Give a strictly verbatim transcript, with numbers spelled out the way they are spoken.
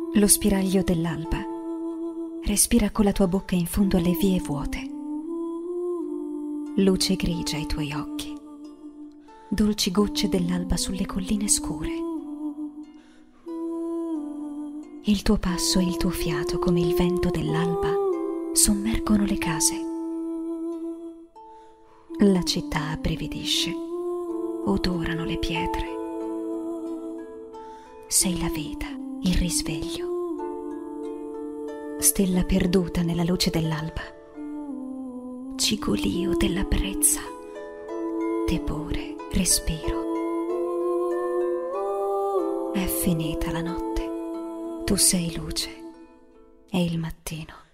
Lo spiraglio dell'alba respira con la tua bocca in fondo alle vie vuote. Luce grigia ai tuoi occhi, dolci gocce dell'alba sulle colline scure. Il tuo passo e il tuo fiato, come il vento dell'alba, sommergono le case. La città abbrividisce, odorano le pietre. Sei la vita, il risveglio. Stella perduta nella luce dell'alba, cigolio della brezza, tepore, respiro. È finita la notte, tu sei luce e il mattino.